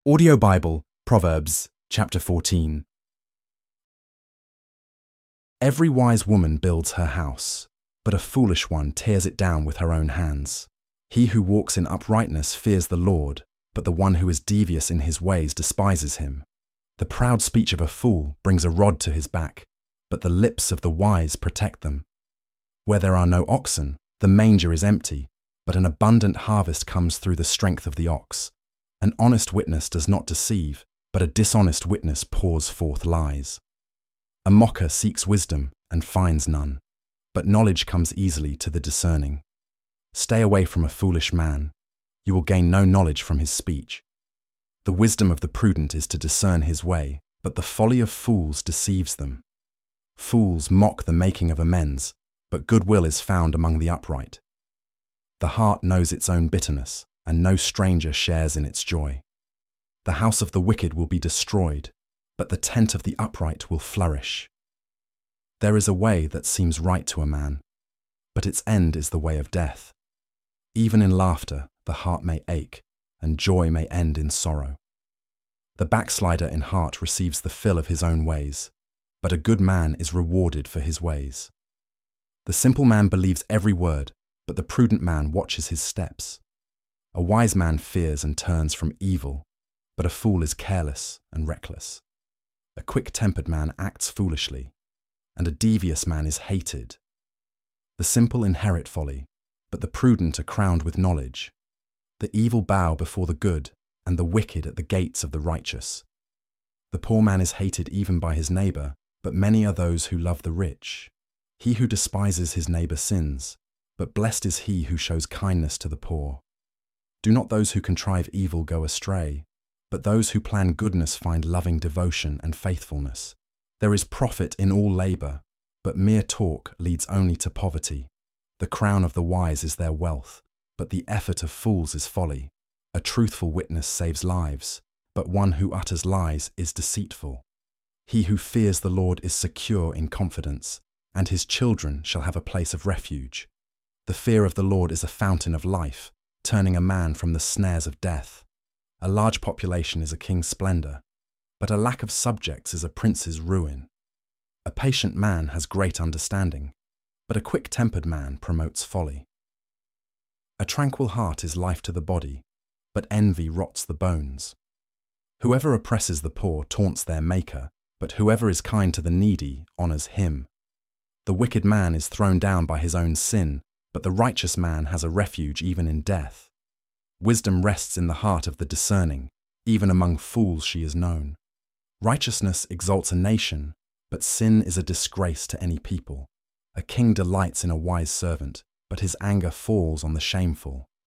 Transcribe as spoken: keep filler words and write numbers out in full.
Audio Bible, Proverbs, chapter fourteen. Every wise woman builds her house, but a foolish one tears it down with her own hands. He who walks in uprightness fears the Lord, but the one who is devious in his ways despises him. The proud speech of a fool brings a rod to his back, but the lips of the wise protect them. Where there are no oxen, the manger is empty, but an abundant harvest comes through the strength of the ox. An honest witness does not deceive, but a dishonest witness pours forth lies. A mocker seeks wisdom and finds none, but knowledge comes easily to the discerning. Stay away from a foolish man. You will gain no knowledge from his speech. The wisdom of the prudent is to discern his way, but the folly of fools deceives them. Fools mock the making of amends, but goodwill is found among the upright. The heart knows its own bitterness, and no stranger shares in its joy. The house of the wicked will be destroyed, but the tent of the upright will flourish. There is a way that seems right to a man, but its end is the way of death. Even in laughter, the heart may ache, and joy may end in sorrow. The backslider in heart receives the fill of his own ways, but a good man is rewarded for his ways. The simple man believes every word, but the prudent man watches his steps. A wise man fears and turns from evil, but a fool is careless and reckless. A quick-tempered man acts foolishly, and a devious man is hated. The simple inherit folly, but the prudent are crowned with knowledge. The evil bow before the good, and the wicked at the gates of the righteous. The poor man is hated even by his neighbor, but many are those who love the rich. He who despises his neighbor sins, but blessed is he who shows kindness to the poor. Do not those who contrive evil go astray, but those who plan goodness find loving devotion and faithfulness. There is profit in all labor, but mere talk leads only to poverty. The crown of the wise is their wealth, but the effort of fools is folly. A truthful witness saves lives, but one who utters lies is deceitful. He who fears the Lord is secure in confidence, and his children shall have a place of refuge. The fear of the Lord is a fountain of life, turning a man from the snares of death. A large population is a king's splendor, but a lack of subjects is a prince's ruin. A patient man has great understanding, but a quick-tempered man promotes folly. A tranquil heart is life to the body, but envy rots the bones. Whoever oppresses the poor taunts their maker, but whoever is kind to the needy honors him. The wicked man is thrown down by his own sin, but the righteous man has a refuge even in death. Wisdom rests in the heart of the discerning, even among fools she is known. Righteousness exalts a nation, but sin is a disgrace to any people. A king delights in a wise servant, but his anger falls on the shameful.